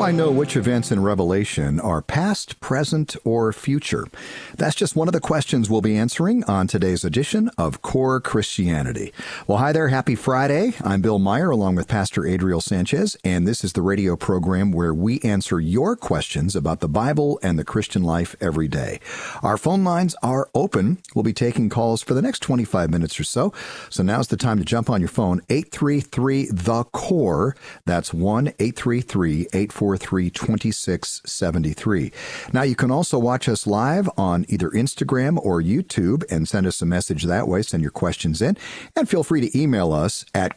do I know which events in Revelation are past, present, or future? That's just one of the questions we'll be answering on today's edition of Core Christianity. Well, hi there. Happy Friday. I'm Bill Meyer along with Pastor Adriel Sanchez, and this is the radio program where we answer your questions about the Bible and the Christian life every day. Our phone lines are open. We'll be taking calls for the next 25 minutes or so. So now's the time to jump on your phone, 833-THE-CORE. That's 1-833-843-2673. Now, you can also watch us live on either Instagram or YouTube and send us a message that way. Send your questions in. And feel free to email us at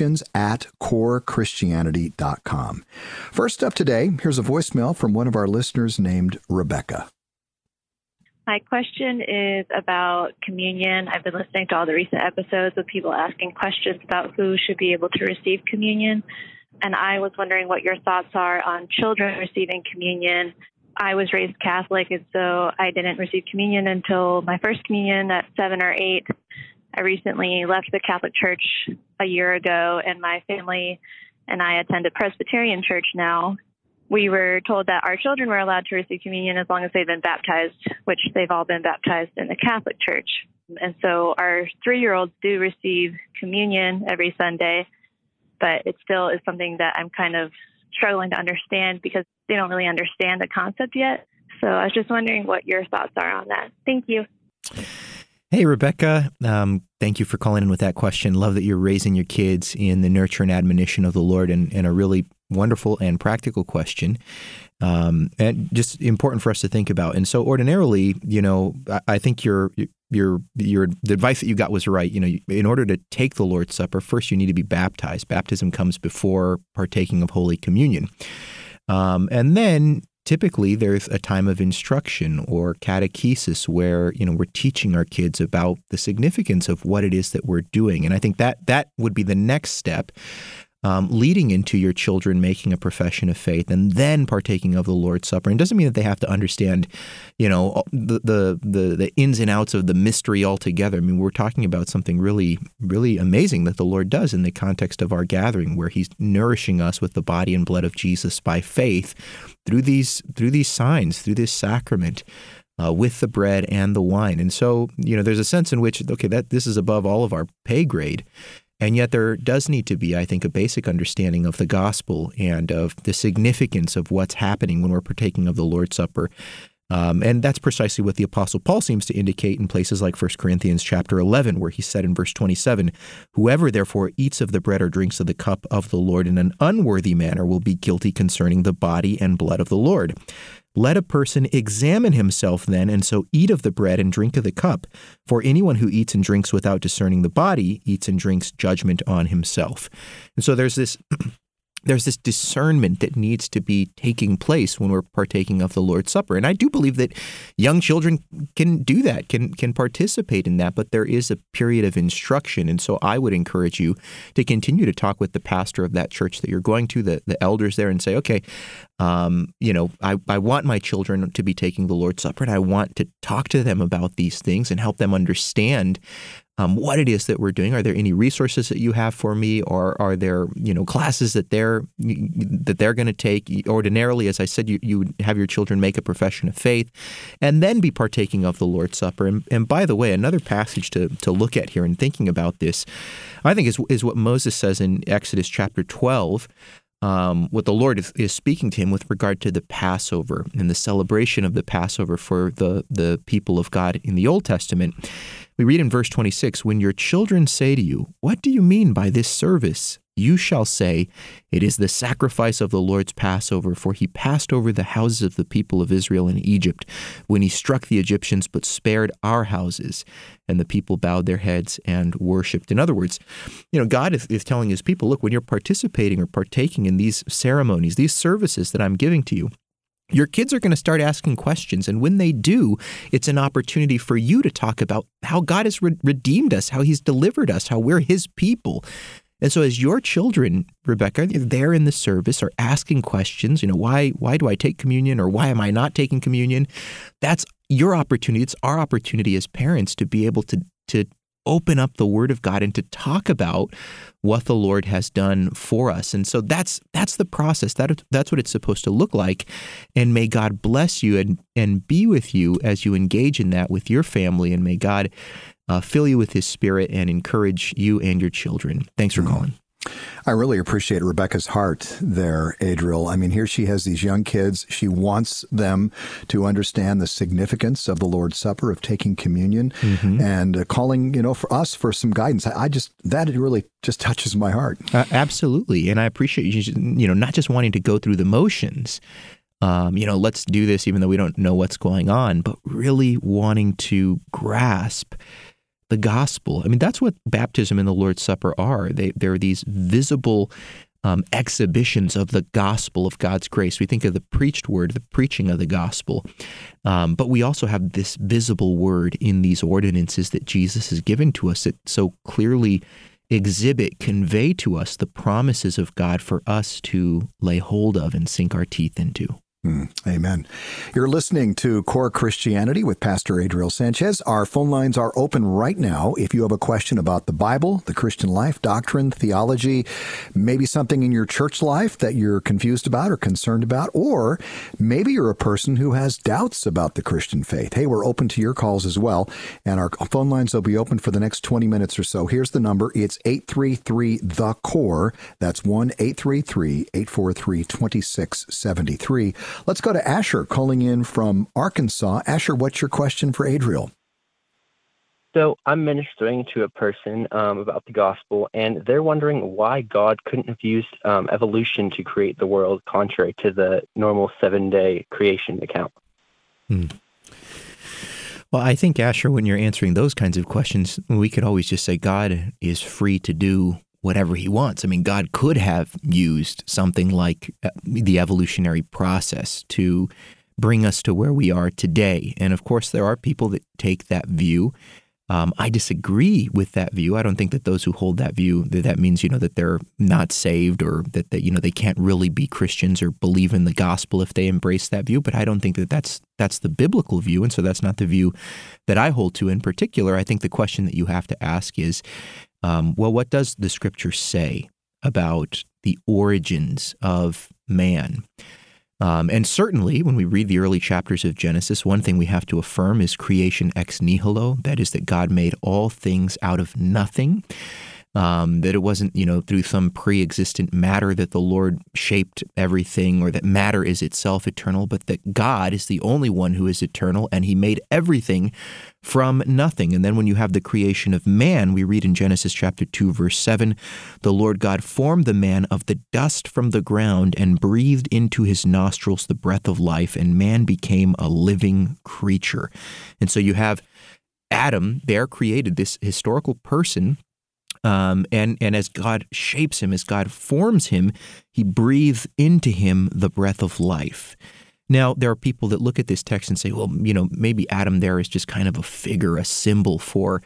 questions@corechristianity.com. First up today, here's a voicemail from one of our listeners named Rebecca. My question is about communion. I've been listening to all the recent episodes with people asking questions about who should be able to receive communion. And I was wondering what your thoughts are on children receiving communion. I was raised Catholic, and so I didn't receive communion until my first communion at 7 or 8. I recently left the Catholic Church a year ago, and my family and I attend a Presbyterian church now. We were told that our children were allowed to receive communion as long as they've been baptized, which they've all been baptized in the Catholic Church. And so our 3-year-olds do receive communion every Sunday, but it still is something that I'm kind of struggling to understand because they don't really understand the concept yet. So I was just wondering what your thoughts are on that. Thank you. Hey, Rebecca. Thank you for calling in with that question. Love that you're raising your kids in the nurture and admonition of the Lord, and a really wonderful and practical question, and just important for us to think about. And so ordinarily, I think the advice that you got was right. In order to take the Lord's Supper, first you need to be baptized. Baptism comes before partaking of Holy Communion. And then typically there's a time of instruction or catechesis where, we're teaching our kids about the significance of what it is that we're doing. And I think that would be the next step, leading into your children making a profession of faith and then partaking of the Lord's Supper. And it doesn't mean that they have to understand, the ins and outs of the mystery altogether. I mean, we're talking about something really, really amazing that the Lord does in the context of our gathering, where He's nourishing us with the body and blood of Jesus by faith through these signs, through this sacrament. With the bread and the wine. And so, there's a sense in which, that this is above all of our pay grade. And yet there does need to be, I think, a basic understanding of the gospel and of the significance of what's happening when we're partaking of the Lord's Supper. And that's precisely what the Apostle Paul seems to indicate in places like 1 Corinthians chapter 11, where he said in verse 27, "Whoever therefore eats of the bread or drinks of the cup of the Lord in an unworthy manner will be guilty concerning the body and blood of the Lord. Let a person examine himself then, and so eat of the bread and drink of the cup. For anyone who eats and drinks without discerning the body eats and drinks judgment on himself." And so there's this discernment that needs to be taking place when we're partaking of the Lord's Supper. And I do believe that young children can do that, can participate in that, but there is a period of instruction. And so I would encourage you to continue to talk with the pastor of that church that you're going to, the elders there, and say, okay, I want my children to be taking the Lord's Supper, and I want to talk to them about these things and help them understand what it is that we're doing. Are there any resources that you have for me, or are there classes that they're going to take? Ordinarily, as I said, you would have your children make a profession of faith, and then be partaking of the Lord's Supper. And by the way, another passage to look at here in thinking about this, I think, is what Moses says in Exodus chapter 12. What the Lord is speaking to him with regard to the Passover and the celebration of the Passover for the people of God in the Old Testament. We read in verse 26, "When your children say to you, 'What do you mean by this service?' you shall say, 'It is the sacrifice of the Lord's Passover, for He passed over the houses of the people of Israel in Egypt when He struck the Egyptians but spared our houses.' And the people bowed their heads and worshipped." In other words, God is telling His people, look, when you're participating or partaking in these ceremonies, these services that I'm giving to you, your kids are going to start asking questions. And when they do, it's an opportunity for you to talk about how God has redeemed us, how He's delivered us, how we're His people. And so as your children, Rebecca, there in the service are asking questions, why do I take communion, or why am I not taking communion? That's your opportunity. It's our opportunity as parents to be able to open up the Word of God and to talk about what the Lord has done for us. And so that's the process. That's what it's supposed to look like. And may God bless you and be with you as you engage in that with your family. And may God fill you with His Spirit and encourage you and your children. Thanks for calling. I really appreciate Rebecca's heart there, Adriel. I mean, here she has these young kids. She wants them to understand the significance of the Lord's Supper, of taking communion, and calling, for us for some guidance. That really just touches my heart. Absolutely. And I appreciate you, not just wanting to go through the motions, let's do this even though we don't know what's going on, but really wanting to grasp the gospel. I mean, that's what baptism and the Lord's Supper are. They're these visible exhibitions of the gospel of God's grace. We think of the preached word, the preaching of the gospel, but we also have this visible word in these ordinances that Jesus has given to us that so clearly convey to us the promises of God for us to lay hold of and sink our teeth into. Amen. You're listening to Core Christianity with Pastor Adriel Sanchez. Our phone lines are open right now. If you have a question about the Bible, the Christian life, doctrine, theology, maybe something in your church life that you're confused about or concerned about, or maybe you're a person who has doubts about the Christian faith. Hey, we're open to your calls as well. And our phone lines will be open for the next 20 minutes or so. Here's the number. It's 833-THE-CORE. That's 1-833-843-2673. Let's go to Asher calling in from Arkansas. Asher, what's your question for Adriel? So I'm ministering to a person about the gospel, and they're wondering why God couldn't have used evolution to create the world contrary to the normal 7-day creation account. Well, I think, Asher, when you're answering those kinds of questions, we could always just say God is free to do whatever He wants. I mean, God could have used something like the evolutionary process to bring us to where we are today. And of course, there are people that take that view. I disagree with that view. I don't think that those who hold that view, that means, that they're not saved or that they can't really be Christians or believe in the gospel if they embrace that view. But I don't think that that's the biblical view. And so that's not the view that I hold to in particular. I think the question that you have to ask is, what does the Scripture say about the origins of man? And certainly, when we read the early chapters of Genesis, one thing we have to affirm is creation ex nihilo. That is, that God made all things out of nothing. That it wasn't, through some pre-existent matter that the Lord shaped everything, or that matter is itself eternal, but that God is the only one who is eternal, and He made everything from nothing. And then when you have the creation of man, we read in Genesis chapter 2, verse 7, the Lord God formed the man of the dust from the ground and breathed into his nostrils the breath of life, and man became a living creature. And so you have Adam there created, this historical person. And as God shapes him, as God forms him, He breathes into him the breath of life. Now, there are people that look at this text and say, well, maybe Adam there is just kind of a figure, a symbol for,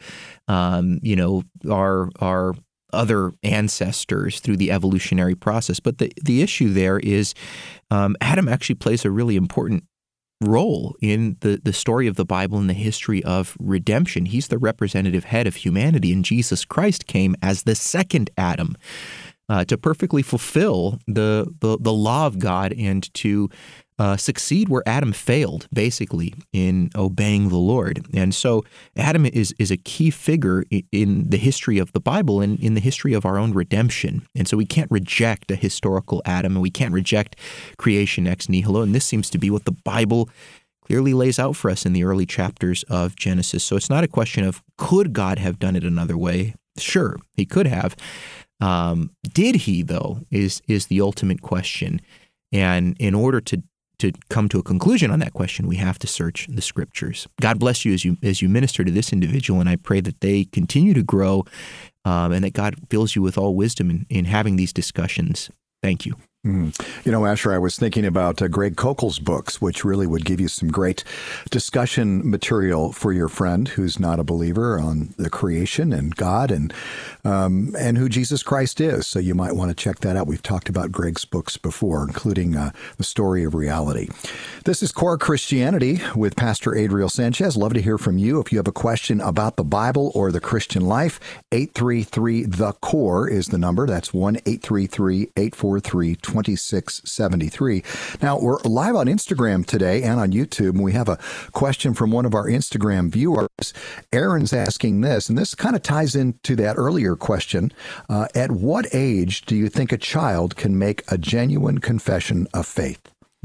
our other ancestors through the evolutionary process. But the issue there is Adam actually plays a really important role in the story of the Bible and the history of redemption. He's the representative head of humanity, and Jesus Christ came as the second Adam to perfectly fulfill the law of God and to succeed where Adam failed, basically, in obeying the Lord. And so Adam is a key figure in the history of the Bible and in the history of our own redemption. And so we can't reject a historical Adam, and we can't reject creation ex nihilo. And this seems to be what the Bible clearly lays out for us in the early chapters of Genesis. So it's not a question of could God have done it another way? Sure, He could have. Did He, though, is the ultimate question. And in order to come to a conclusion on that question, we have to search the Scriptures. God bless you as you minister to this individual, and I pray that they continue to grow and that God fills you with all wisdom in having these discussions. Thank you. You know, Asher, I was thinking about Greg Koukl's books, which really would give you some great discussion material for your friend who's not a believer on the creation and God and who Jesus Christ is. So you might want to check that out. We've talked about Greg's books before, including The Story of Reality. This is Core Christianity with Pastor Adriel Sanchez. Love to hear from you. If you have a question about the Bible or the Christian life, 833-THE-CORE is the number. That's 1-833-843-2673. Now, we're live on Instagram today and on YouTube, and we have a question from one of our Instagram viewers. Aaron's asking this, and this kind of ties into that earlier question. At what age do you think a child can make a genuine confession of faith?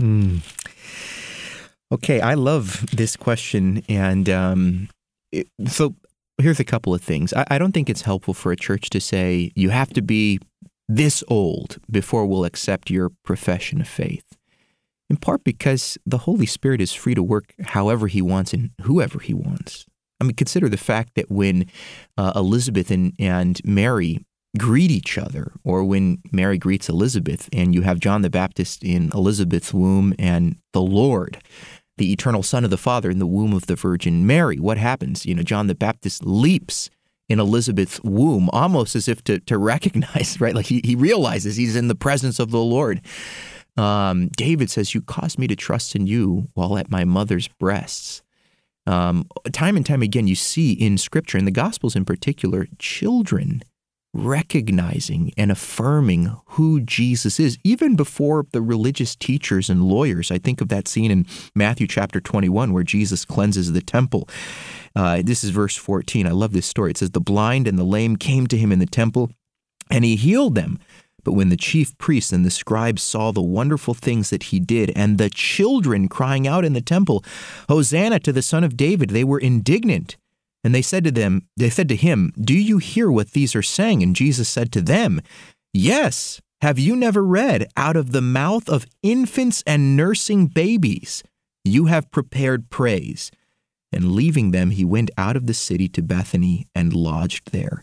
Okay, I love this question, and so here's a couple of things. I don't think it's helpful for a church to say, you have to be this old before we'll accept your profession of faith. In part because the Holy Spirit is free to work however he wants and whoever he wants. I mean, consider the fact that when Elizabeth and Mary greet each other, or when Mary greets Elizabeth, and you have John the Baptist in Elizabeth's womb and the Lord, the eternal Son of the Father, in the womb of the Virgin Mary, what happens? You know, John the Baptist leaps in Elizabeth's womb, almost as if to recognize, right? Like he realizes he's in the presence of the Lord. David says, you caused me to trust in you while at my mother's breasts. Time and time again, you see in Scripture, in the Gospels in particular, children recognizing and affirming who Jesus is, even before the religious teachers and lawyers. I think of that scene in Matthew chapter 21 where Jesus cleanses the temple. This is verse 14. I love this story. It says, the blind and the lame came to him in the temple, and he healed them. But when the chief priests and the scribes saw the wonderful things that he did, and the children crying out in the temple, Hosanna to the Son of David, they were indignant. And they said to him, do you hear what these are saying? And Jesus said to them, yes. Have you never read, out of the mouth of infants and nursing babies, you have prepared praise? And leaving them, he went out of the city to Bethany and lodged there.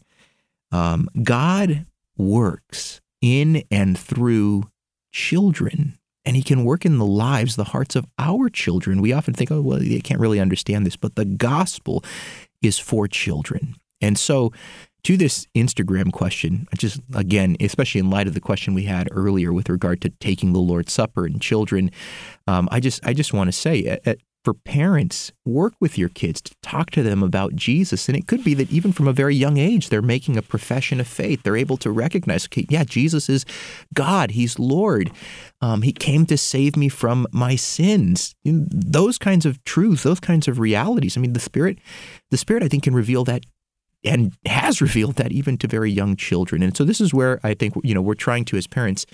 God works in and through children, and he can work in the lives, the hearts of our children. We often think, oh, well, they can't really understand this, but the gospel is for children. And so to this Instagram question, just again, especially in light of the question we had earlier with regard to taking the Lord's Supper and children, I just want to say, for parents, work with your kids to talk to them about Jesus. And it could be that even from a very young age, they're making a profession of faith. They're able to recognize, okay, yeah, Jesus is God. He's Lord. He came to save me from my sins. Those kinds of truths, those kinds of realities. I mean, the Spirit, I think, can reveal that, and has revealed that even to very young children. And so this is where I think, we're trying to, as parents,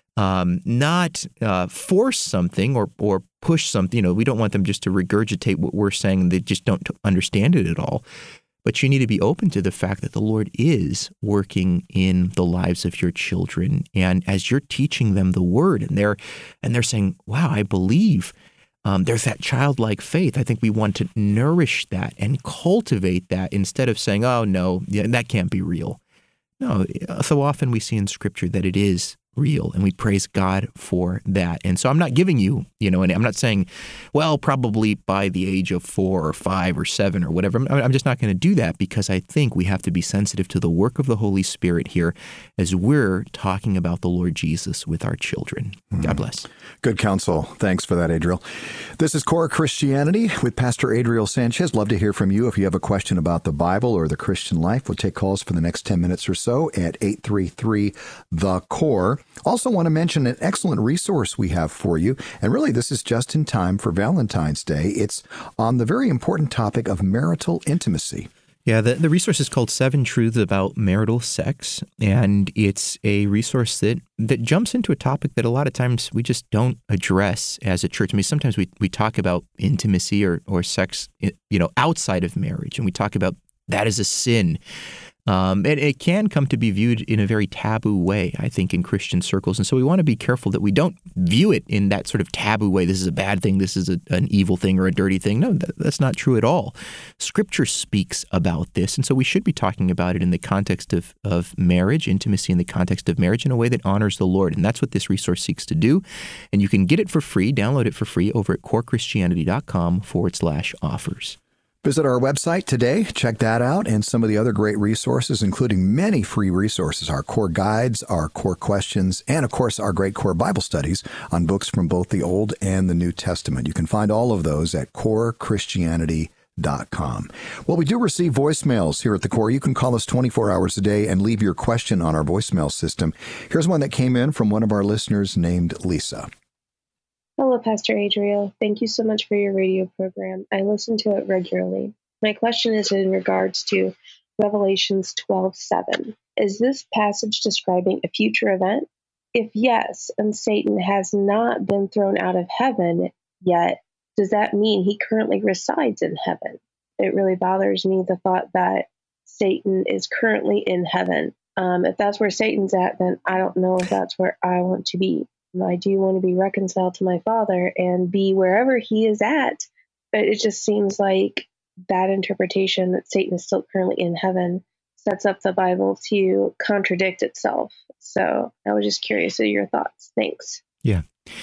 not force something or push something. We don't want them just to regurgitate what we're saying and they just don't understand it at all. But you need to be open to the fact that the Lord is working in the lives of your children. And as you're teaching them the Word, and they're saying, wow, I believe, there's that childlike faith. I think we want to nourish that and cultivate that instead of saying, oh, no, that can't be real. No, so often we see in Scripture that it is real, and we praise God for that. And so I'm not giving you, and I'm not saying, well, probably by the age of 4 or 5 or 7 or whatever. I'm just not going to do that, because I think we have to be sensitive to the work of the Holy Spirit here as we're talking about the Lord Jesus with our children. God bless. Good counsel. Thanks for that, Adriel. This is Core Christianity with Pastor Adriel Sanchez. Love to hear from you. If you have a question about the Bible or the Christian life, we'll take calls for the next 10 minutes or so at 833-THE-CORE. Also want to mention an excellent resource we have for you. And really, this is just in time for Valentine's Day. It's on the very important topic of marital intimacy. Yeah, the resource is called 7 Truths About Marital Sex, and it's a resource that jumps into a topic that a lot of times we just don't address as a church. I mean, sometimes we talk about intimacy or sex, outside of marriage, and we talk about that as a sin. And it can come to be viewed in a very taboo way, I think, in Christian circles. And so we want to be careful that we don't view it in that sort of taboo way. This is a bad thing. This is an evil thing or a dirty thing. No, that's not true at all. Scripture speaks about this. And so we should be talking about it in the context of marriage, intimacy in the context of marriage in a way that honors the Lord. And that's what this resource seeks to do. And you can get it for free, download it for free over at corechristianity.com/offers. Visit our website today, check that out, and some of the other great resources, including many free resources, our core guides, our core questions, and of course our great core Bible studies on books from both the Old and the New Testament. You can find all of those at corechristianity.com. Well, we do receive voicemails here at the Core. You can call us 24 hours a day and leave your question on our voicemail system. Here's one that came in from one of our listeners named Lisa. Hello, Pastor Adriel. Thank you so much for your radio program. I listen to it regularly. My question is in regards to Revelations 12:7. Is this passage describing a future event? If yes, and Satan has not been thrown out of heaven yet, does that mean he currently resides in heaven? It really bothers me, the thought that Satan is currently in heaven. If that's where Satan's at, then I don't know if that's where I want to be. I do want to be reconciled to my Father and be wherever he is at. But it just seems like that interpretation that Satan is still currently in heaven sets up the Bible to contradict itself. So I was just curious of your thoughts. Thanks. Yeah.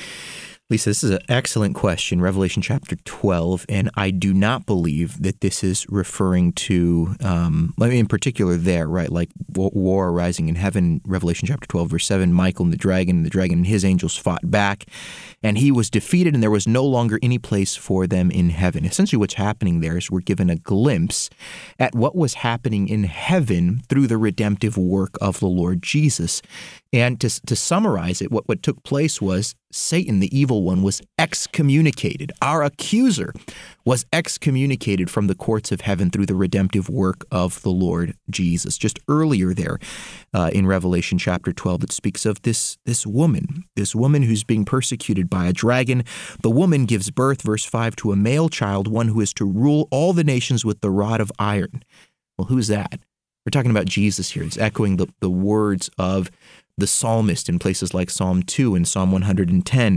Lisa, this is an excellent question, Revelation chapter 12, and I do not believe that this is referring to, in particular there, right, like war arising in heaven, Revelation chapter 12, verse 7, Michael and the dragon and his angels fought back, and he was defeated, and there was no longer any place for them in heaven. Essentially what's happening there is we're given a glimpse at what was happening in heaven through the redemptive work of the Lord Jesus. And to summarize it, what took place was Satan, the evil one, was excommunicated. Our accuser was excommunicated from the courts of heaven through the redemptive work of the Lord Jesus. Just earlier there in Revelation chapter 12, it speaks of this woman who's being persecuted by a dragon. The woman gives birth, verse 5, to a male child, one who is to rule all the nations with the rod of iron. Well, who's that? We're talking about Jesus here. It's echoing the words of the psalmist in places like Psalm 2 and Psalm 110.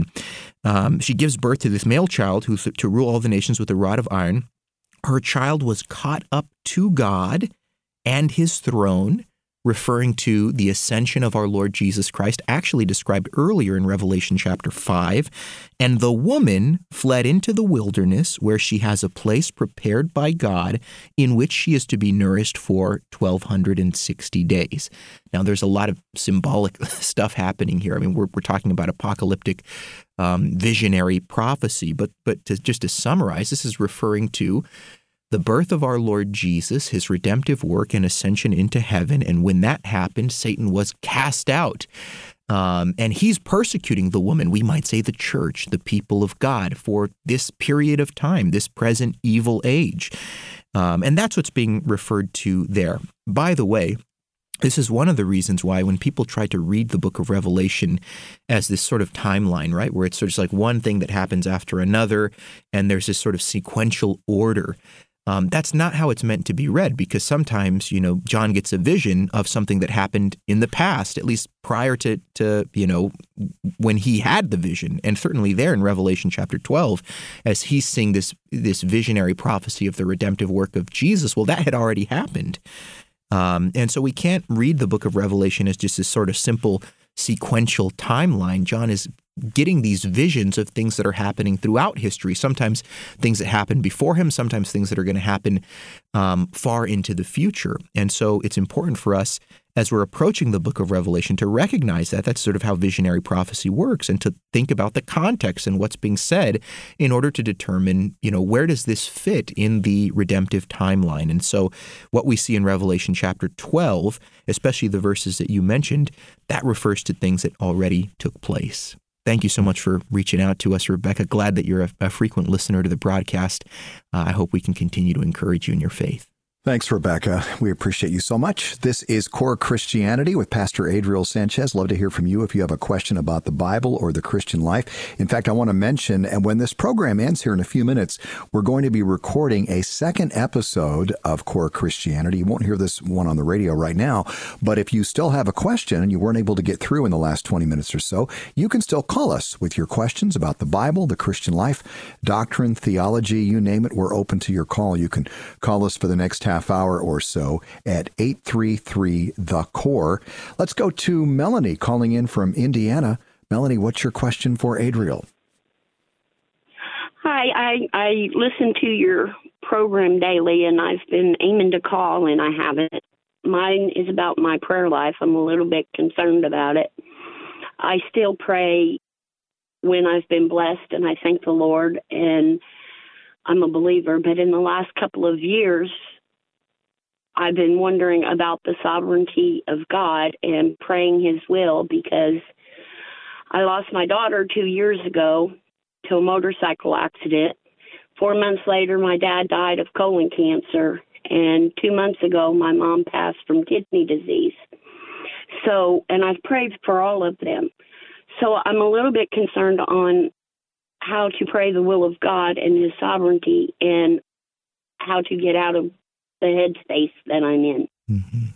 She gives birth to this male child who's to rule all the nations with a rod of iron. Her child was caught up to God and his throne, referring to the ascension of our Lord Jesus Christ, actually described earlier in Revelation chapter 5. And the woman fled into the wilderness, where she has a place prepared by God in which she is to be nourished for 1,260 days. Now, there's a lot of symbolic stuff happening here. I mean, we're talking about apocalyptic visionary prophecy, but to summarize, this is referring to the birth of our Lord Jesus, his redemptive work and ascension into heaven. And when that happened, Satan was cast out. And he's persecuting the woman, we might say the church, the people of God, for this period of time, this present evil age. And that's what's being referred to there. By the way, this is one of the reasons why when people try to read the book of Revelation as this sort of timeline, right, where it's sort of like one thing that happens after another, and there's this sort of sequential order, that's not how it's meant to be read, because sometimes, John gets a vision of something that happened in the past, at least prior to when he had the vision. And certainly there in Revelation chapter 12, as he's seeing this visionary prophecy of the redemptive work of Jesus, well, that had already happened. And so we can't read the book of Revelation as just this sort of simple sequential timeline. John is getting these visions of things that are happening throughout history, sometimes things that happened before him, sometimes things that are going to happen far into the future. And so it's important for us, as we're approaching the book of Revelation, to recognize that that's sort of how visionary prophecy works, and to think about the context and what's being said in order to determine, where does this fit in the redemptive timeline. And so what we see in Revelation chapter 12, especially the verses that you mentioned, that refers to things that already took place. Thank you so much for reaching out to us, Rebecca. Glad that you're a frequent listener to the broadcast. I hope we can continue to encourage you in your faith. Thanks, Rebecca. We appreciate you so much. This is Core Christianity with Pastor Adriel Sanchez. Love to hear from you if you have a question about the Bible or the Christian life. In fact, I want to mention, and when this program ends here in a few minutes, we're going to be recording a second episode of Core Christianity. You won't hear this one on the radio right now, but if you still have a question and you weren't able to get through in the last 20 minutes or so, you can still call us with your questions about the Bible, the Christian life, doctrine, theology, you name it. We're open to your call. You can call us for the next half hour or so at 833-THE-CORE. Let's go to Melanie calling in from Indiana. Melanie, what's your question for Adriel? Hi, I listen to your program daily, and I've been aiming to call, and I haven't. Mine is about my prayer life. I'm a little bit concerned about it. I still pray when I've been blessed, and I thank the Lord, and I'm a believer. But in the last couple of years, I've been wondering about the sovereignty of God and praying His will, because I lost my daughter 2 years ago to a motorcycle accident. 4 months later, my dad died of colon cancer, and 2 months ago, my mom passed from kidney disease. And I've prayed for all of them. So I'm a little bit concerned on how to pray the will of God and His sovereignty, and how to get out of the headspace that I'm in. Mm-hmm.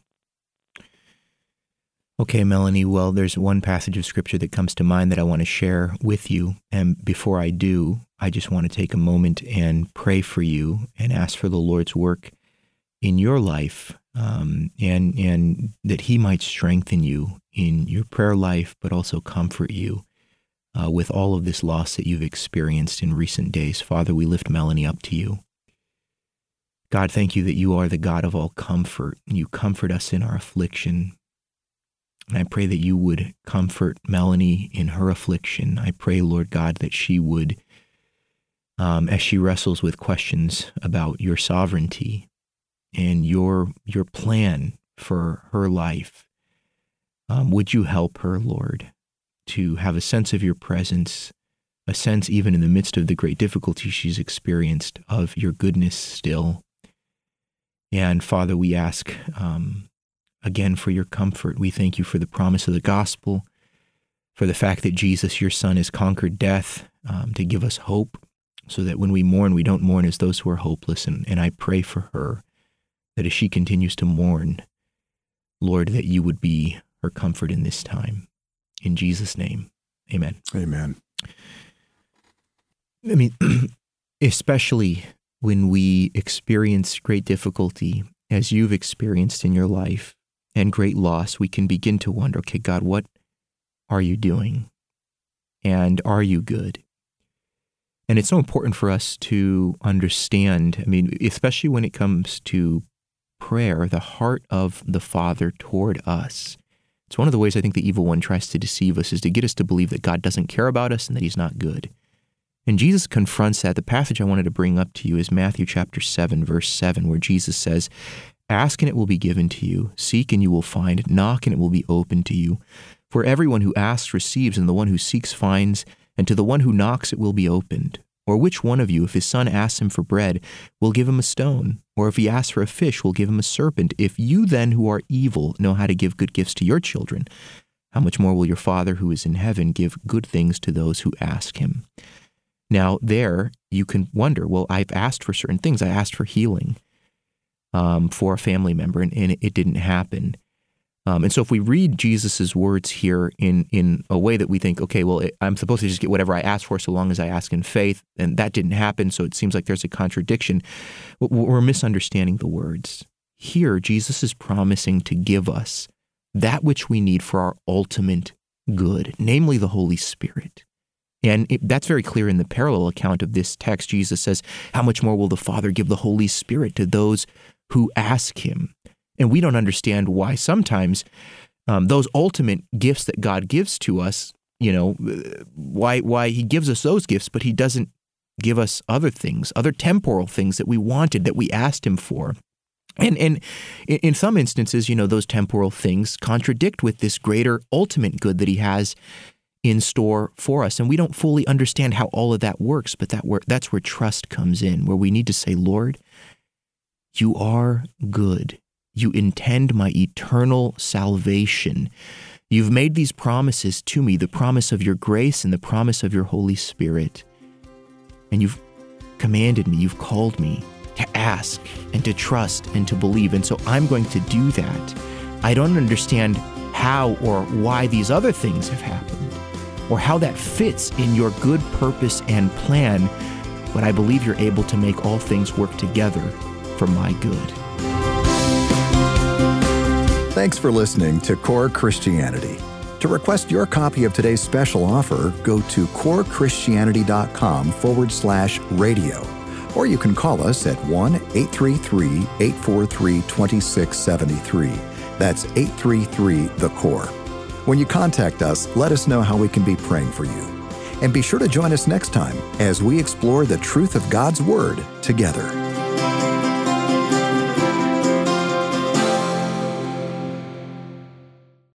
Okay, Melanie, well, there's one passage of Scripture that comes to mind that I want to share with you. And before I do, I just want to take a moment and pray for you and ask for the Lord's work in your life, and that He might strengthen you in your prayer life, but also comfort you with all of this loss that you've experienced in recent days. Father, we lift Melanie up to you. God, thank you that you are the God of all comfort. You comfort us in our affliction. And I pray that you would comfort Melanie in her affliction. I pray, Lord God, that she would, as she wrestles with questions about your sovereignty and your plan for her life, would you help her, Lord, to have a sense of your presence, a sense even in the midst of the great difficulty she's experienced of your goodness still. And Father, we ask again for your comfort. We thank you for the promise of the gospel, for the fact that Jesus, your Son, has conquered death to give us hope, so that when we mourn, we don't mourn as those who are hopeless. And I pray for her that as she continues to mourn, Lord, that you would be her comfort in this time. In Jesus' name, amen. Amen. I mean, especially when we experience great difficulty, as you've experienced in your life, and great loss, we can begin to wonder, okay, God, what are you doing? And are you good? And it's so important for us to understand, I mean, especially when it comes to prayer, the heart of the Father toward us. It's one of the ways I think the evil one tries to deceive us, is to get us to believe that God doesn't care about us and that He's not good. And Jesus confronts that. The passage I wanted to bring up to you is Matthew chapter 7, verse 7, where Jesus says, "Ask and it will be given to you. Seek and you will find. Knock and it will be opened to you. For everyone who asks receives, and the one who seeks finds, and to the one who knocks it will be opened. Or which one of you, if his son asks him for bread, will give him a stone? Or if he asks for a fish, will give him a serpent? If you then, who are evil, know how to give good gifts to your children, how much more will your Father who is in heaven give good things to those who ask Him?" Now there, you can wonder, well, I've asked for certain things. I asked for healing for a family member, and it didn't happen. And so if we read Jesus's words here in a way that we think, okay, well, I'm supposed to just get whatever I ask for so long as I ask in faith, and that didn't happen, so it seems like there's a contradiction. We're misunderstanding the words. Here, Jesus is promising to give us that which we need for our ultimate good, namely the Holy Spirit. And that's very clear in the parallel account of this text. Jesus says, how much more will the Father give the Holy Spirit to those who ask Him? And we don't understand why sometimes those ultimate gifts that God gives to us, why He gives us those gifts, but He doesn't give us other things, other temporal things that we wanted, that we asked Him for. And in some instances, those temporal things contradict with this greater ultimate good that He has in store for us. And we don't fully understand how all of that works, but that's where trust comes in, where we need to say, Lord, You are good. You intend my eternal salvation. You've made these promises to me, the promise of your grace and the promise of your Holy Spirit. And you've commanded me, you've called me to ask and to trust and to believe. And so I'm going to do that. I don't understand how or why these other things have happened or how that fits in your good purpose and plan, but I believe you're able to make all things work together for my good. Thanks for listening to Core Christianity. To request your copy of today's special offer, go to corechristianity.com/radio, or you can call us at 1-833-843-2673. That's 833-THE-CORE. When you contact us, let us know how we can be praying for you. And be sure to join us next time as we explore the truth of God's Word together.